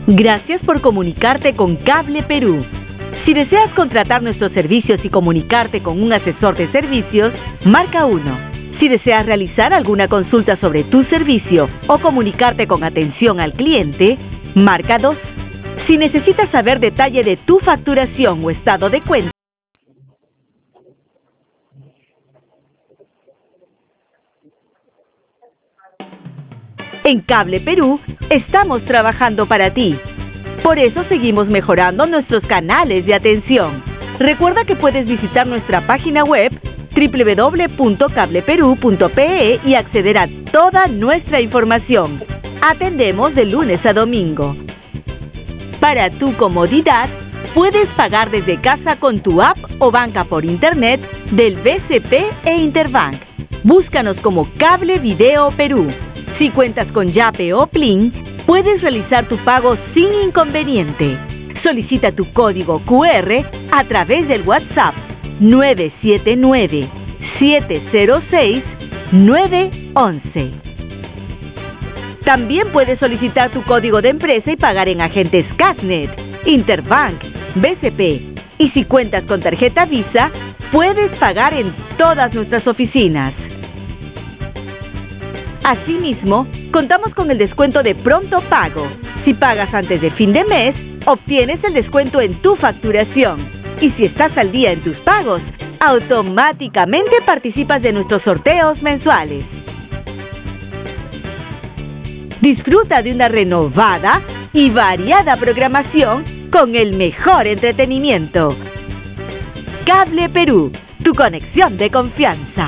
Gracias por comunicarte con Cable Perú. Si deseas contratar nuestros servicios y comunicarte con un asesor de servicios, marca 1. Si deseas realizar alguna consulta sobre tu servicio o comunicarte con atención al cliente, marca 2. Si necesitas saber detalle de tu facturación o estado de cuenta, en Cable Perú estamos trabajando para ti. Por eso seguimos mejorando nuestros canales de atención. Recuerda que puedes visitar nuestra página web www.cableperu.pe y acceder a toda nuestra información. Atendemos de lunes a domingo. Para tu comodidad, puedes pagar desde casa con tu app o banca por internet del BCP e Interbank. Búscanos como Cable Video Perú. Si cuentas con Yape o Plin, puedes realizar tu pago sin inconveniente. Solicita tu código QR a través del WhatsApp 979-706-911. También puedes solicitar tu código de empresa y pagar en agentes Casnet, Interbank, BCP. Y si cuentas con tarjeta Visa, puedes pagar en todas nuestras oficinas. Asimismo, contamos con el descuento de pronto pago. Si pagas antes de fin de mes, obtienes el descuento en tu facturación. Y si estás al día en tus pagos, automáticamente participas de nuestros sorteos mensuales. Disfruta de una renovada y variada programación con el mejor entretenimiento. Cable Perú, tu conexión de confianza.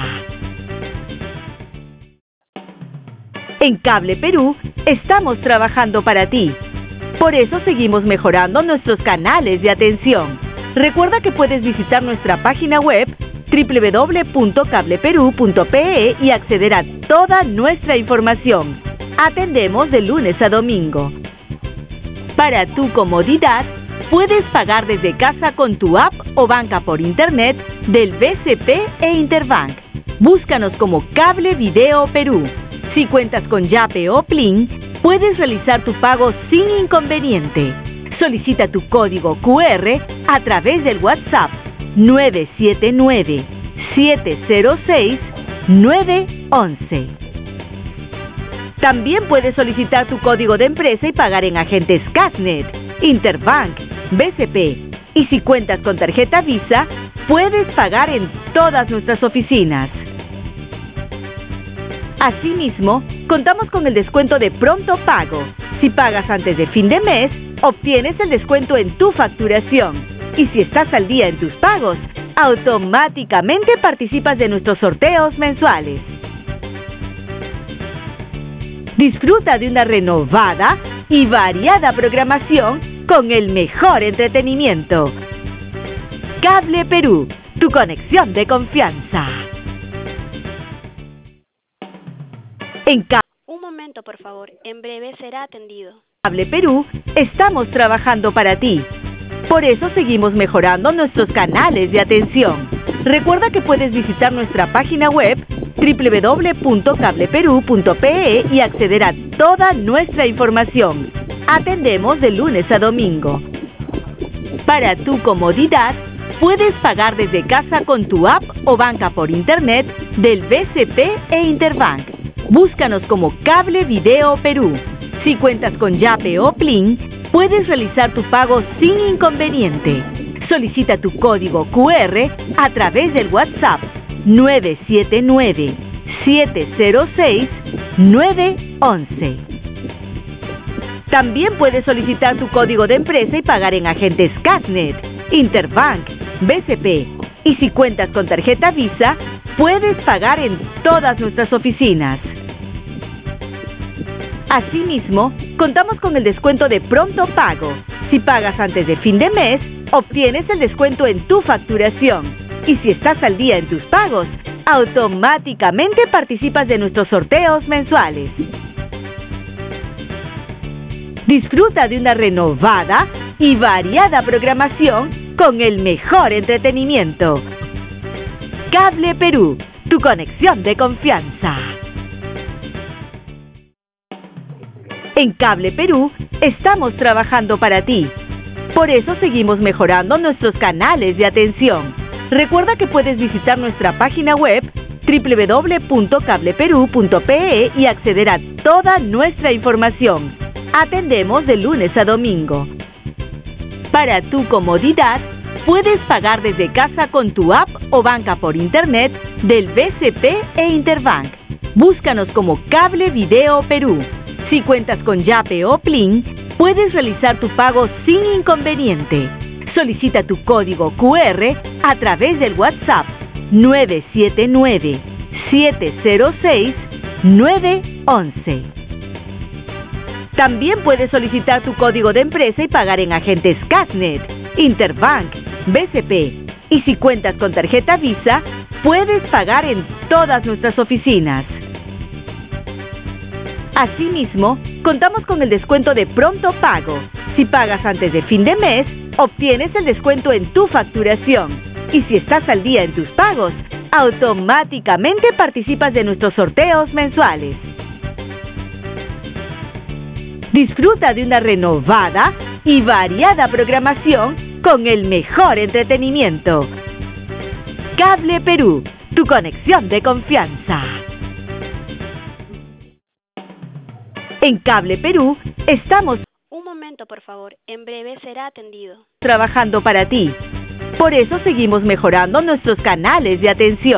En Cable Perú estamos trabajando para ti. Por eso seguimos mejorando nuestros canales de atención. Recuerda que puedes visitar nuestra página web www.cableperu.pe y acceder a toda nuestra información. Atendemos de lunes a domingo. Para tu comodidad, puedes pagar desde casa con tu app o banca por internet del BCP e Interbank. Búscanos como Cable Video Perú. Si cuentas con Yape o Plin, puedes realizar tu pago sin inconveniente. Solicita tu código QR a través del WhatsApp 979-706-911. También puedes solicitar tu código de empresa y pagar en agentes Casnet, Interbank, BCP. Y si cuentas con tarjeta Visa, puedes pagar en todas nuestras oficinas. Asimismo, contamos con el descuento de pronto pago. Si pagas antes de fin de mes, obtienes el descuento en tu facturación. Y si estás al día en tus pagos, automáticamente participas de nuestros sorteos mensuales. Disfruta de una renovada y variada programación con el mejor entretenimiento. Cable Perú, tu conexión de confianza. Un momento, por favor. En breve será atendido. Cable Perú estamos trabajando para ti. Por eso seguimos mejorando nuestros canales de atención. Recuerda que puedes visitar nuestra página web www.cableperu.pe y acceder a toda nuestra información. Atendemos de lunes a domingo. Para tu comodidad, puedes pagar desde casa con tu app o banca por internet del BCP e Interbank. Búscanos como Cable Video Perú. Si cuentas con Yape o Plin, puedes realizar tu pago sin inconveniente. Solicita tu código QR a través del WhatsApp 979-706-911. También puedes solicitar tu código de empresa y pagar en agentes Casnet, Interbank, BCP. Y si cuentas con tarjeta Visa, puedes pagar en todas nuestras oficinas. Asimismo, contamos con el descuento de pronto pago. Si pagas antes de fin de mes, obtienes el descuento en tu facturación. Y si estás al día en tus pagos, automáticamente participas de nuestros sorteos mensuales. Disfruta de una renovada y variada programación con el mejor entretenimiento. Cable Perú, tu conexión de confianza. En Cable Perú estamos trabajando para ti. Por eso seguimos mejorando nuestros canales de atención. Recuerda que puedes visitar nuestra página web www.cableperu.pe y acceder a toda nuestra información. Atendemos de lunes a domingo. Para tu comodidad, puedes pagar desde casa con tu app o banca por internet del BCP e Interbank. Búscanos como Cable Video Perú. Si cuentas con Yape o Plin, puedes realizar tu pago sin inconveniente. Solicita tu código QR a través del WhatsApp 979-706-911. También puedes solicitar tu código de empresa y pagar en agentes Casnet, Interbank, BCP. Y si cuentas con tarjeta Visa, puedes pagar en todas nuestras oficinas. Asimismo, contamos con el descuento de pronto pago. Si pagas antes de fin de mes, obtienes el descuento en tu facturación. Y si estás al día en tus pagos, automáticamente participas de nuestros sorteos mensuales. Disfruta de una renovada y variada programación con el mejor entretenimiento. Cable Perú, tu conexión de confianza. En Cable Perú estamos Un momento, por favor. En breve será atendido. trabajando para ti. Por eso seguimos mejorando nuestros canales de atención.